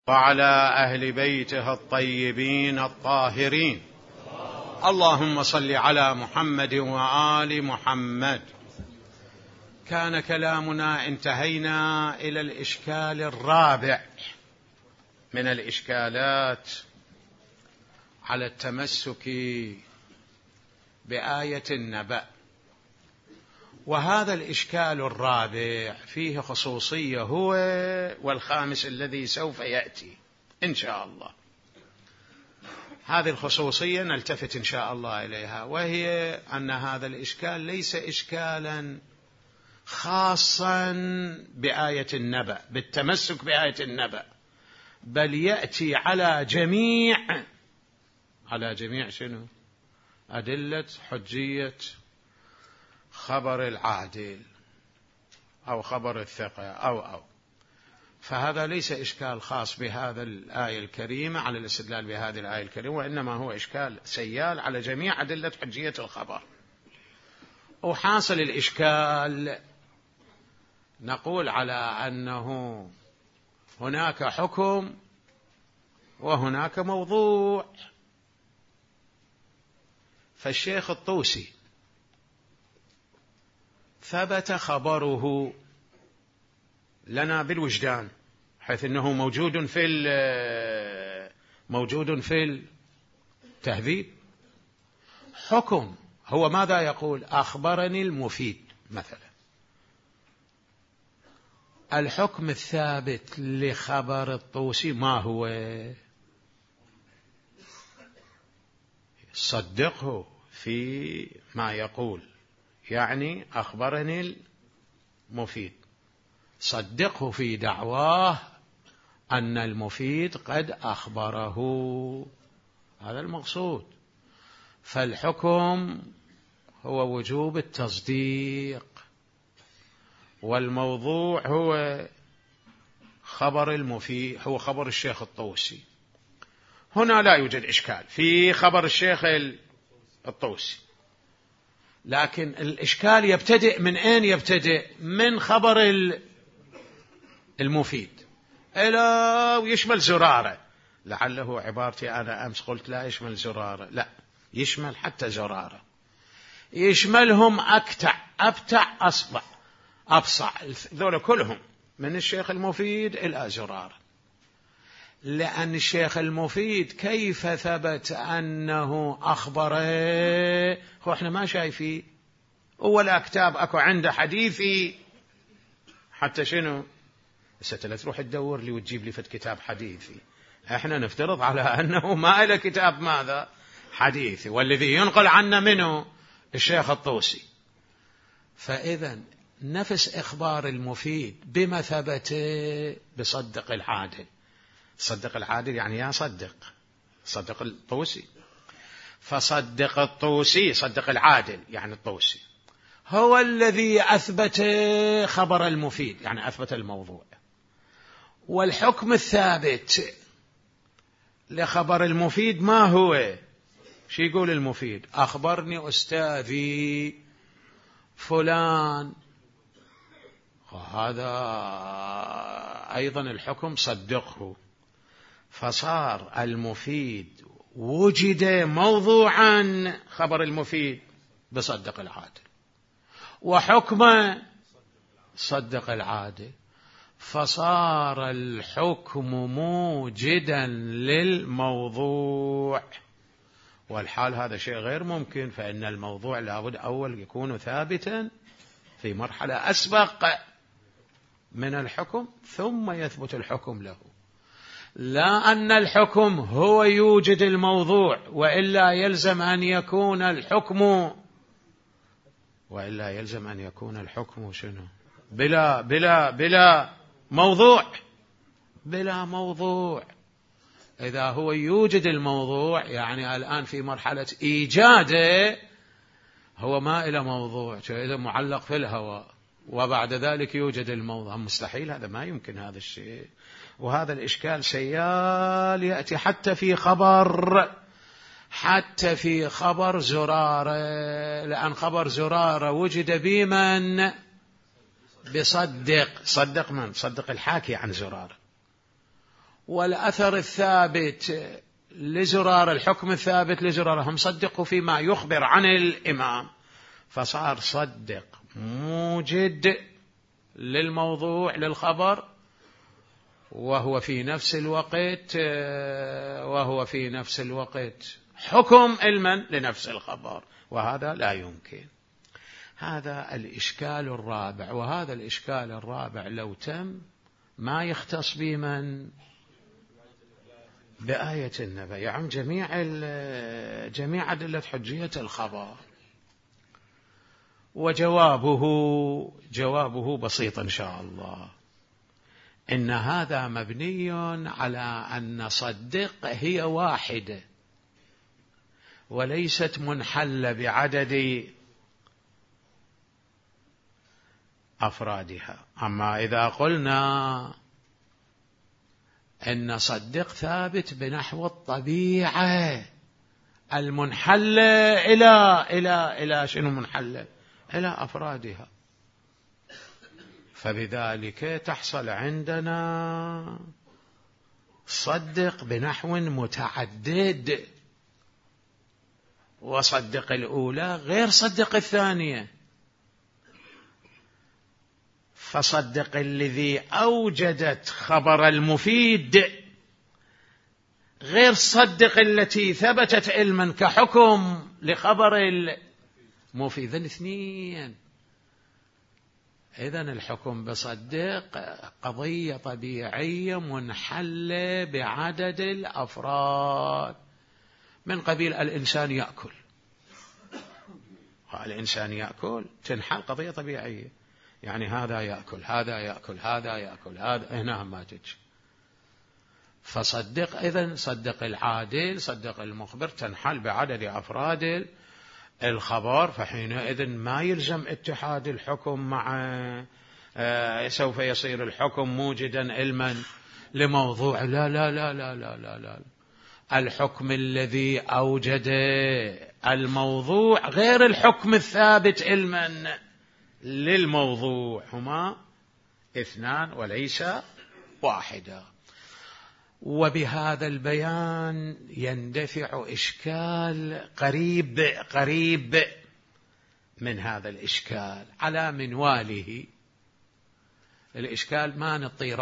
وعلى أهل بيته الطيبين الطاهرين. اللهم صل على محمد وآل محمد. كان كلامنا انتهينا إلى الإشكال الرابع من الإشكالات على التمسك بآية النبأ، وهذا الإشكال الرابع فيه خصوصية، هو والخامس الذي سوف يأتي إن شاء الله. هذه الخصوصية نلتفت إن شاء الله إليها، وهي أن هذا الإشكال ليس إشكالا خاصا بآية النبأ، بالتمسك بآية النبأ، بل يأتي على جميع شنو؟ أدلة حجية خبر العادل أو خبر الثقة أو فهذا ليس إشكال خاص بهذا الآية الكريمة على الاستدلال بهذه الآية الكريمة، وإنما هو إشكال سيال على جميع أدلة حجية الخبر. وحاصل الإشكال نقول على أنه هناك حكم وهناك موضوع. فالشيخ الطوسي ثبت خبره لنا بالوجدان، حيث أنه موجود في التهذيب. حكم هو ماذا يقول؟ أخبرني المفيد مثلا. الحكم الثابت لخبر الطوسي ما هو؟ صدقه في ما يقول، يعني أخبرني المفيد، صدقه في دعواه أن المفيد قد أخبره، هذا المقصود. فالحكم هو وجوب التصديق، والموضوع هو خبر المفيد، هو خبر الشيخ الطوسي. هنا لا يوجد إشكال في خبر الشيخ الطوسي، لكن الإشكال يبتدئ من أين؟ يبتدئ من خبر المفيد إلى ويشمل زرارة. لعله عبارتي أنا أمس قلت لا يشمل زرارة، لا، يشمل حتى زرارة، يشملهم أكتع أبتع أصبع أبصع، ذولا كلهم من الشيخ المفيد إلى زرارة. لأن الشيخ المفيد كيف ثبت أنه أخبره؟ هو احنا ما شايفين، ولا كتاب أكو عنده حديثي حتى شنو لا تروح تدور لي وتجيب لي فت كتاب حديثي. احنا نفترض على أنه ما إلى كتاب ماذا؟ حديثي، والذي ينقل عنا منه الشيخ الطوسي. فإذا نفس إخبار المفيد بمثابته بصدق العادل. صدق العادل يعني يا صدق الطوسي، فصدق الطوسي، صدق العادل يعني الطوسي، هو الذي أثبت خبر المفيد، يعني أثبت الموضوع. والحكم الثابت لخبر المفيد ما هو؟ شو يقول المفيد؟ أخبرني أستاذي فلان، وهذا أيضا الحكم صدقه. فصار المفيد وجد موضوعا، خبر المفيد بصدق العادل، وحكمه صدق العادل، فصار الحكم موجدا للموضوع. والحال هذا شيء غير ممكن، فإن الموضوع لابد أول يكون ثابتا في مرحلة أسبق من الحكم، ثم يثبت الحكم له. لا أن الحكم هو يوجد الموضوع، وإلا يلزم أن يكون الحكم شنو؟ بلا موضوع. إذا هو يوجد الموضوع، يعني الآن في مرحلة إيجاده، هو ما إلى موضوع، إذا معلق في الهواء، وبعد ذلك يوجد الموضوع. مستحيل، هذا ما يمكن هذا الشيء. وهذا الإشكال سيال يأتي حتى في خبر زرارة، لأن خبر زرارة وجد بمن؟ صدق من؟ صدق الحاكي عن زرارة. والأثر الثابت لزرارة، الحكم الثابت لزرارة، هم صدقوا فيما يخبر عن الإمام، فصار صدق موجد للموضوع للخبر، وهو في نفس الوقت حكم علما لنفس الخبر، وهذا لا يمكن. هذا الإشكال الرابع. وهذا الإشكال الرابع لو تم ما يختص بمن؟ بآية النبأ، يعني جميع أدلة حجية الخبر. وجوابه بسيط إن شاء الله، إن هذا مبني على أن صدق هي واحدة وليست منحلة بعدد أفرادها. أما إذا قلنا إن صدق ثابت بنحو الطبيعة المنحلة إلى شنو منحلة؟ إلى أفرادها، فبذلك تحصل عندنا صدق بنحو متعدد، وصدق الأولى غير صدق الثانية. فصدق الذي أوجدت خبر المفيد غير صدق التي ثبتت علما كحكم لخبر المفيد، الاثنين. إذن الحكم بصدق قضية طبيعية منحلة بعدد الأفراد، من قبيل الإنسان يأكل، الإنسان يأكل تنحل قضية طبيعية، يعني هذا يأكل هذا يأكل هذا يأكل هذا، هنا ما تجي. فصدق، إذن صدق العادل صدق المخبر تنحل بعدد أفراد الخبر، فحينئذ ما يلزم اتحاد الحكم مع سوف يصير الحكم موجدا علما لموضوع. لا لا لا لا لا لا لا، الحكم الذي أوجد الموضوع غير الحكم الثابت علما للموضوع، هما اثنان وليس واحدا. وبهذا البيان يندفع إشكال قريب من هذا الإشكال على منواله. الإشكال ما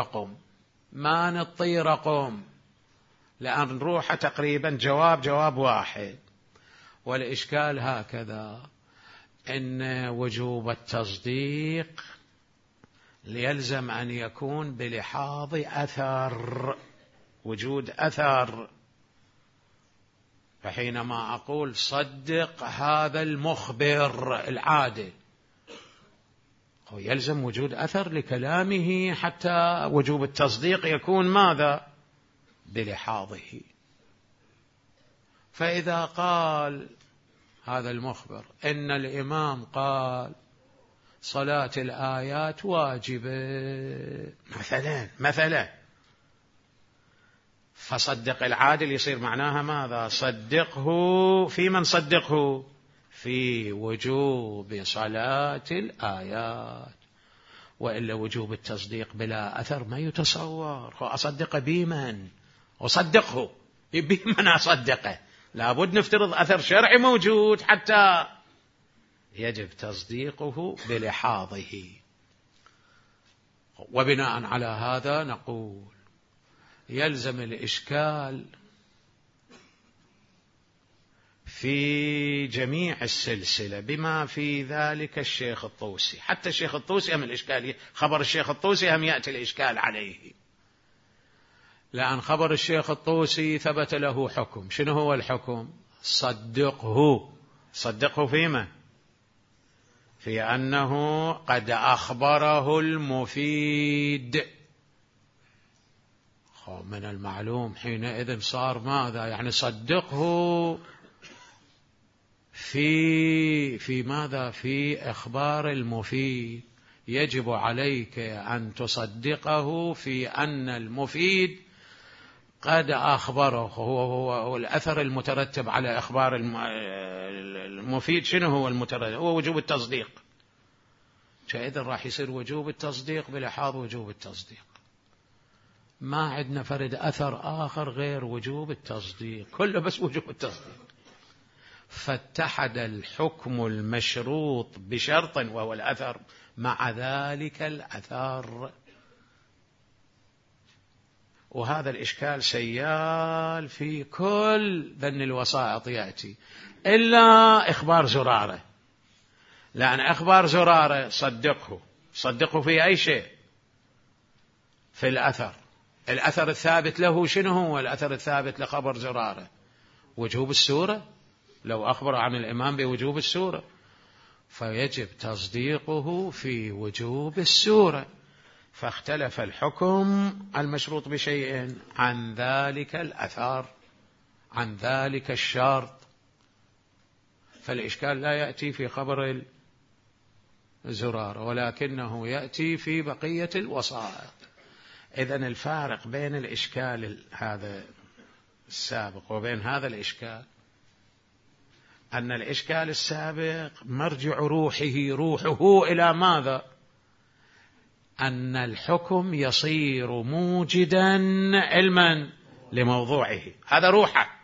نطي رقم لأن نروح تقريبا جواب واحد. والإشكال هكذا، إن وجوب التصديق يلزم أن يكون بلحاظ أثر، وجود أثر. فحينما أقول صدق هذا المخبر العادل، يلزم وجود أثر لكلامه حتى وجوب التصديق يكون ماذا؟ بلحاظه. فإذا قال هذا المخبر إن الإمام قال صلاة الآيات واجبة مثلا، فصدق العادل يصير معناها ماذا؟ صدقه في من صدقه؟ في وجوب صلاة الآيات. وإلا وجوب التصديق بلا أثر ما يتصور. أصدق بمن؟ أصدقه بمن أصدقه؟ لابد نفترض أثر شرعي موجود حتى يجب تصديقه بلحاظه. وبناء على هذا نقول يلزم الإشكال في جميع السلسلة بما في ذلك الشيخ الطوسي. حتى الشيخ الطوسي هم الإشكال، خبر الشيخ الطوسي هم يأتي الإشكال عليه، لأن خبر الشيخ الطوسي ثبت له حكم. شنو هو الحكم؟ صدقه فيما؟ في أنه قد أخبره المفيد. من المعلوم حينئذ صار ماذا؟ يعني صدقه في ماذا؟ في إخبار المفيد. يجب عليك أن تصدقه في أن المفيد قد أخبره. هو الأثر المترتب على إخبار المفيد. شنو هو المترتب؟ هو وجوب التصديق. فإذا راح يصير وجوب التصديق بلحاظ وجوب التصديق. ما عندنا فرد أثر آخر غير وجوب التصديق، كله بس وجوب التصديق. فاتحد الحكم المشروط بشرط وهو الأثر مع ذلك الأثر. وهذا الإشكال سيال في كل ذن الوسائط يأتي، إلا إخبار زرارة، لأن أخبار زرارة صدقه في أي شيء، في الأثر. الأثر الثابت له شنو هو الأثر الثابت لخبر زرارة؟ وجوب السورة، لو أخبر عن الإمام بوجوب السورة فيجب تصديقه في وجوب السورة. فاختلف الحكم المشروط بشيء عن ذلك الأثر، عن ذلك الشرط. فالإشكال لا يأتي في خبر الزرارة ولكنه يأتي في بقية الوسائط. إذن الفارق بين الإشكال هذا السابق وبين هذا الإشكال أن الإشكال السابق مرجع روحه إلى ماذا؟ أن الحكم يصير موجدا علما لموضوعه، هذا روحه.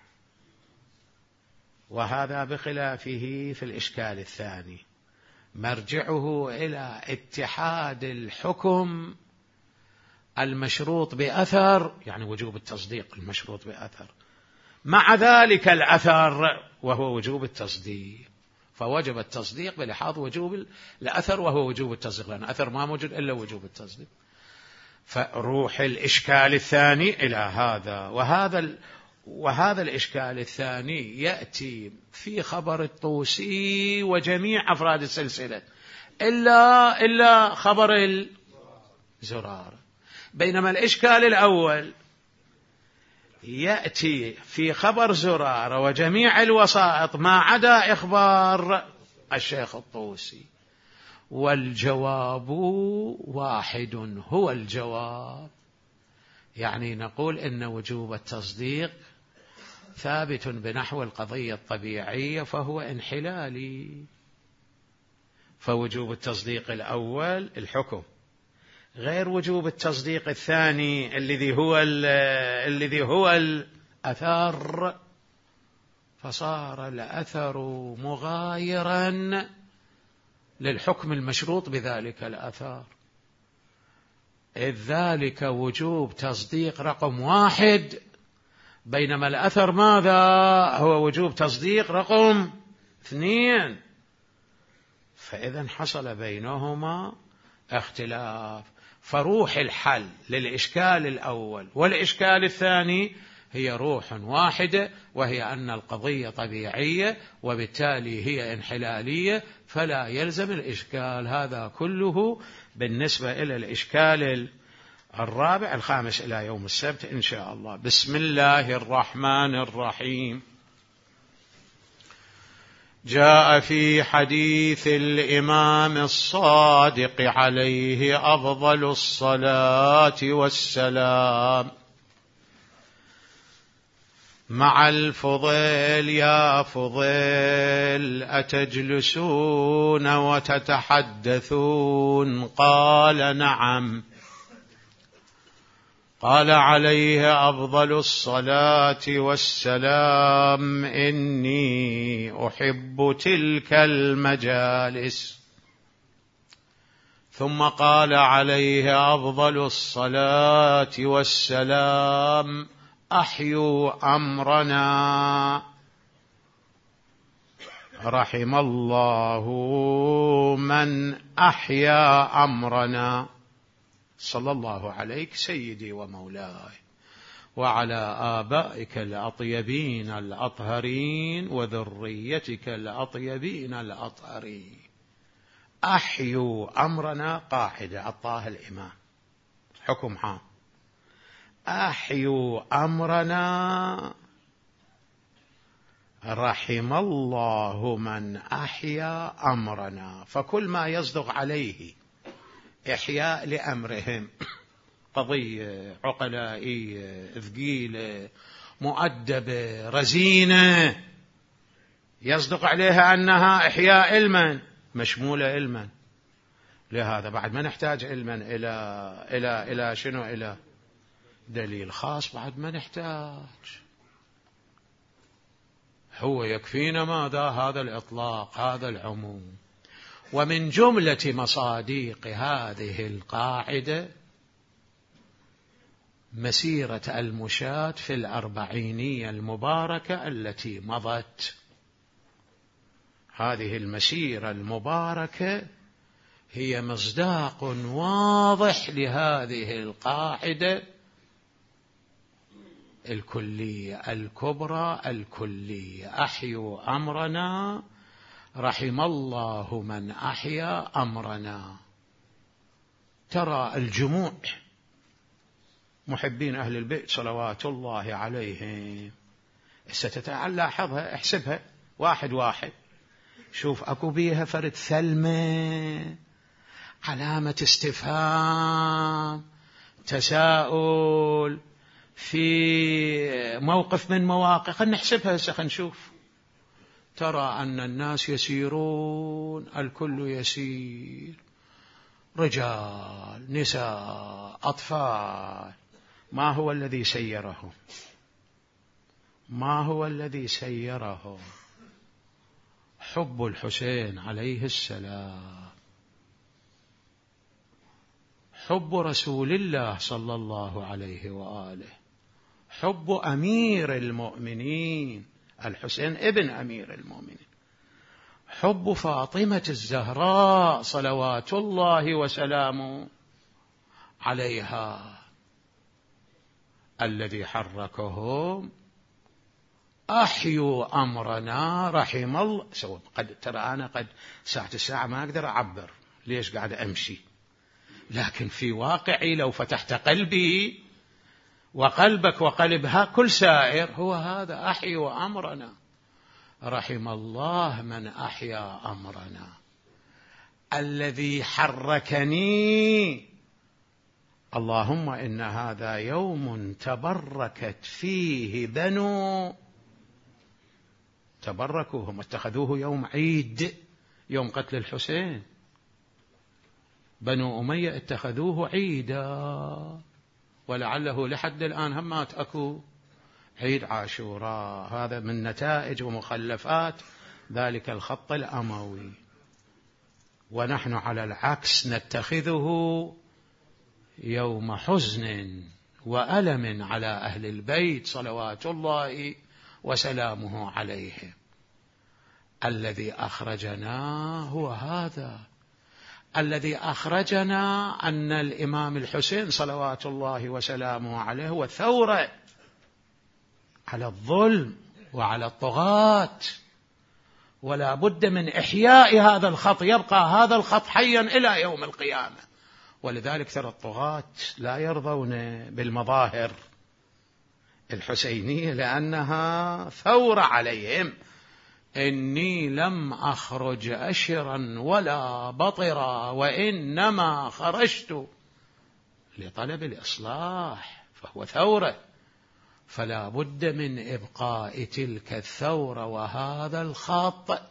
وهذا بخلافه في الإشكال الثاني، مرجعه إلى اتحاد الحكم المشروط بأثر، يعني وجوب التصديق المشروط بأثر، مع ذلك الأثر وهو وجوب التصديق. فوجب التصديق بلحاظ وجوب الأثر وهو وجوب التصديق، لأن أثر ما موجود إلا وجوب التصديق. فروح الإشكال الثاني إلى هذا. وهذا الإشكال الثاني يأتي في خبر الطوسي وجميع أفراد السلسلة إلا خبر الزرارة. بينما الإشكال الأول يأتي في خبر زرارة وجميع الوسائط ما عدا إخبار الشيخ الطوسي. والجواب واحد، هو الجواب. يعني نقول إن وجوب التصديق ثابت بنحو القضية الطبيعية فهو انحلالي. فوجوب التصديق الأول الحكم غير وجوب التصديق الثاني الذي هو الأثر. فصار الأثر مغايرا للحكم المشروط بذلك الأثر، إذ ذلك وجوب تصديق رقم 1، بينما الأثر ماذا؟ هو وجوب تصديق رقم 2. فإذا حصل بينهما اختلاف. فروح الحل للإشكال الأول والإشكال الثاني هي روح واحدة، وهي أن القضية طبيعية وبالتالي هي انحلالية، فلا يلزم الإشكال. هذا كله بالنسبة إلى الإشكال الرابع الخامس إلى يوم السبت إن شاء الله. بسم الله الرحمن الرحيم. جاء في حديث الإمام الصادق عليه أفضل الصلاة والسلام مع الفضيل: يا فضيل أتجلسون وتتحدثون؟ قال: نعم. قال عليه أفضل الصلاة والسلام: إني أحب تلك المجالس. ثم قال عليه أفضل الصلاة والسلام: أحيوا أمرنا. رحم الله من أحيا أمرنا. صلى الله عليك سيدي ومولاي وعلى آبائك الأطيبين الأطهرين وذريتك الأطيبين الأطهرين. أحيوا أمرنا قاعدة عطاها الإمام، حكم عام. أحيوا أمرنا رحم الله من أحيا أمرنا. فكل ما يصدق عليه إحياء لأمرهم، قضية عقلائية ثقيلة مؤدبة رزينة، يصدق عليها أنها إحياء علما، مشمولة علما. لهذا بعد ما نحتاج علما إلى شنو؟ دليل خاص بعد ما نحتاج، هو يكفينا ماذا؟ هذا الإطلاق، هذا العموم. ومن جملة مصاديق هذه القاعدة مسيرة المشاة في الأربعينية المباركة التي مضت. هذه المسيرة المباركة هي مصداق واضح لهذه القاعدة الكلية الكبرى الكلية: أحيوا أمرنا رحم الله من أحيا أمرنا. ترى الجموع محبين أهل البيت صلوات الله عليهم، لاحظها، احسبها واحد واحد، شوف أكو بيها فرد ثلمة، علامة استفهام، تساؤل، في موقف من مواقف. خلينا نحسبها هسه، خلينا نشوف. ترى أن الناس يسيرون، الكل يسير، رجال نساء أطفال. ما هو الذي سيرهم؟ ما هو الذي سيرهم؟ حب الحسين عليه السلام، حب رسول الله صلى الله عليه وآله، حب أمير المؤمنين الحسين ابن أمير المؤمنين، حب فاطمة الزهراء صلوات الله وسلامه عليها، الذي حركهم أحيوا أمرنا رحم الله. ترى أنا قد ساعة ما أقدر أعبر ليش قاعد أمشي، لكن في واقعي لو فتحت قلبي وقلبك وقلبها كل سائر، هو هذا: أحيوا أمرنا رحم الله من أحيا أمرنا. الذي حركني، اللهم إن هذا يوم تبركت فيه بنو، تبركوا هم اتخذوه يوم عيد، يوم قتل الحسين. بنو أمية اتخذوه عيدا، ولعله لحد الآن همات أكو عيد عاشوراء. هذا من نتائج ومخلفات ذلك الخط الأموي. ونحن على العكس نتخذه يوم حزن وألم على أهل البيت صلوات الله وسلامه عليهم. الذي أخرجنا هو هذا، الذي أخرجنا أن الإمام الحسين صلوات الله وسلامه عليه هو ثورة على الظلم وعلى الطغاة، ولا بد من إحياء هذا الخط، يبقى هذا الخط حيا إلى يوم القيامة. ولذلك ترى الطغاة لا يرضون بالمظاهر الحسينية لأنها ثورة عليهم. إني لم أخرج أشرا ولا بطرا، وإنما خرجت لطلب الإصلاح، فهو ثورة. فلا بد من إبقاء تلك الثورة وهذا الخط.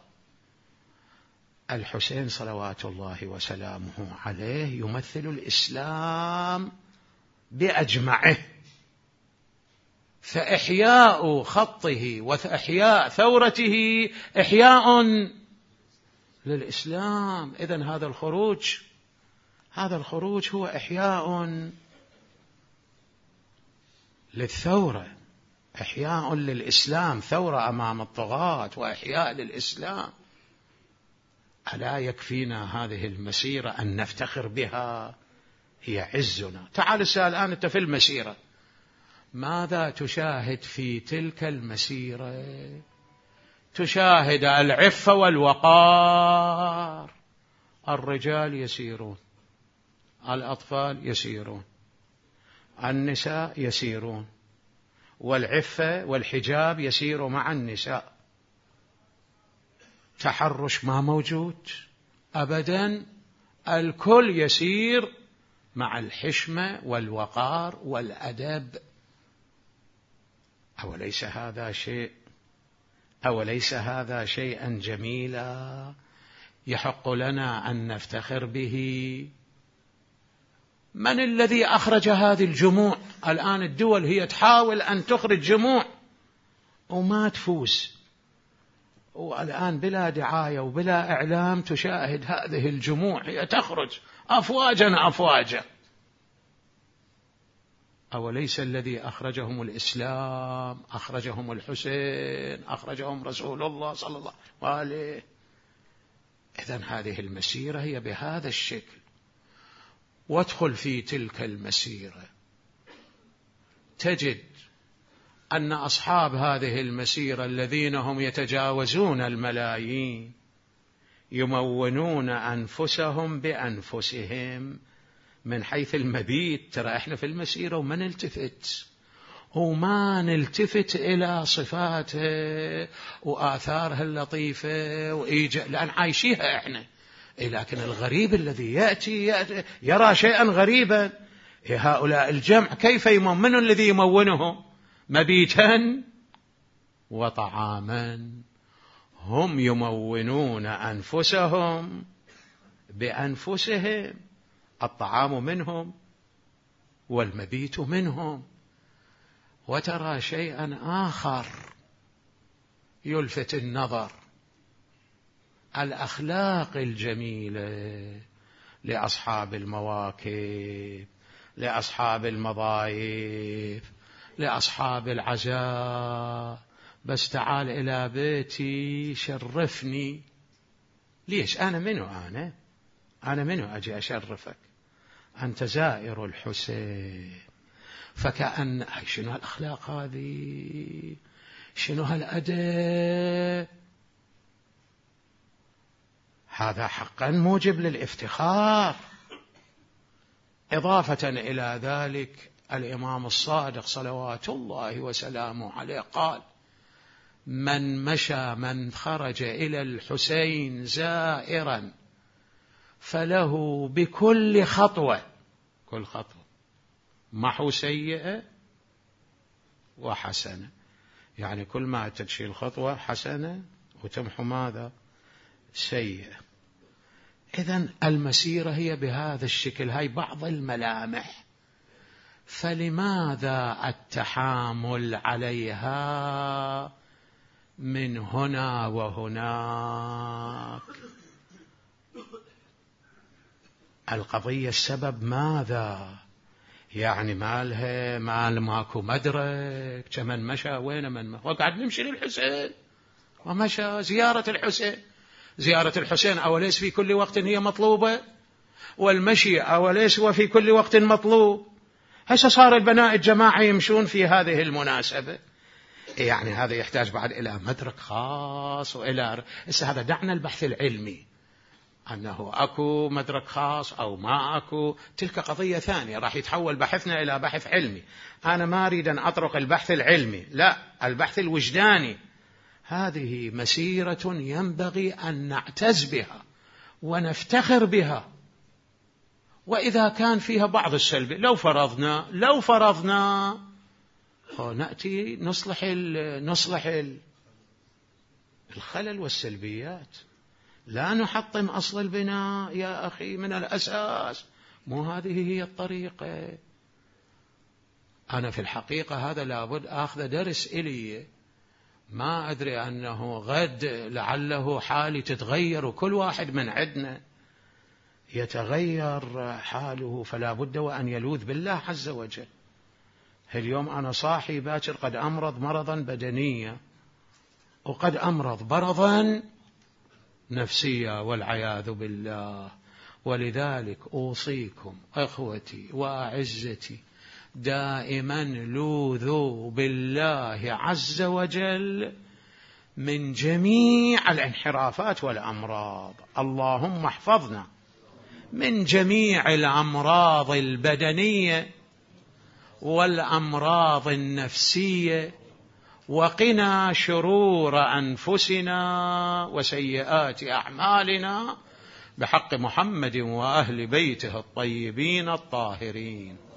الحسين صلوات الله وسلامه عليه يمثل الإسلام بأجمعه، فإحياء خطه وإحياء ثورته إحياء للإسلام. إذن هذا الخروج هو إحياء للثورة، إحياء للإسلام، ثورة أمام الطغاة وإحياء للإسلام. ألا يكفينا هذه المسيرة أن نفتخر بها؟ هي عزنا. تعال اسأل الآن أنت في المسيرة، ماذا تشاهد في تلك المسيرة؟ تشاهد العفة والوقار. الرجال يسيرون، الأطفال يسيرون، النساء يسيرون، والعفة والحجاب يسير مع النساء. تحرش ما موجود أبدا، الكل يسير مع الحشمة والوقار والأدب. أوليس هذا شيئا جميلا يحق لنا أن نفتخر به؟ من الذي أخرج هذه الجموع؟ الآن الدول هي تحاول أن تخرج جموع وما تفوز، والآن بلا دعاية وبلا إعلام تشاهد هذه الجموع هي تخرج أفواجا أفواجا. أوليس الذي أخرجهم الإسلام، أخرجهم الحسين، أخرجهم رسول الله صلى الله عليه وآله؟ إذن هذه المسيرة هي بهذا الشكل. وادخل في تلك المسيرة تجد أن أصحاب هذه المسيرة الذين هم يتجاوزون الملايين يمونون أنفسهم بأنفسهم من حيث المبيت. ترى إحنا في المسيرة وما نلتفت إلى صفاته وآثارها اللطيفة لأن عايشيها إحنا. لكن الغريب الذي يأتي يرى شيئا غريبا. هؤلاء الجمع كيف من الذي يمونه؟ مبيتا وطعاما. هم يمونون أنفسهم بأنفسهم، الطعام منهم والمبيت منهم. وترى شيئا آخر يلفت النظر، الأخلاق الجميلة لأصحاب المواكب، لأصحاب المضايف، لأصحاب العزاء. بس تعال إلى بيتي شرفني. ليش؟ أنا منو أجي أشرفك؟ أنت زائر الحسين. فكأن شنو هالأخلاق هذه، شنو هالأدب؟ هذا حقا موجب للافتخار. إضافة إلى ذلك الإمام الصادق صلوات الله وسلامه عليه قال: من خرج إلى الحسين زائرا فله بكل خطوة، كل خطوة محو سيئة وحسنة. يعني كل ما تشيل خطوة حسنة وتمحو ماذا؟ سيئة. إذن المسيرة هي بهذا الشكل. هاي بعض الملامح. فلماذا التحامل عليها من هنا وهناك؟ القضية السبب ماذا؟ يعني مالها ماكو مدرك كمن مشى وين من وقعد نمشي للحسين ومشى زيارة الحسين. زيارة الحسين أوليس في كل وقت هي مطلوبة؟ والمشي أوليس وفي كل وقت مطلوب؟ هسه صار البناء الجماعي يمشون في هذه المناسبة. يعني هذا يحتاج بعد إلى مدرك خاص وإلى هذا. دعنا البحث العلمي أنه أكو مدرك خاص أو ما أكو، تلك قضية ثانية، راح يتحول بحثنا إلى بحث علمي. أنا ما أريد أن أطرق البحث العلمي، لا، البحث الوجداني. هذه مسيرة ينبغي أن نعتز بها ونفتخر بها. وإذا كان فيها بعض السلبي، لو فرضنا نأتي نصلح الخلل والسلبيات. لا نحطم أصل البناء يا أخي من الأساس. مو هذه هي الطريقة. أنا في الحقيقة هذا لابد أخذ درس إلي. ما أدري أنه غد لعله حالي تتغير، وكل واحد من عندنا يتغير حاله، فلا بد وأن يلوذ بالله عز وجل. اليوم أنا صاحي باكر قد أمرض مرضا بدنيا وقد أمرض مرضا نفسيا والعياذ بالله. ولذلك أوصيكم أخوتي وأعزتي دائما لوذوا بالله عز وجل من جميع الانحرافات والأمراض. اللهم احفظنا من جميع الأمراض البدنية والأمراض النفسية، وقنا شرور أنفسنا وسيئات أعمالنا بحق محمد وأهل بيته الطيبين الطاهرين.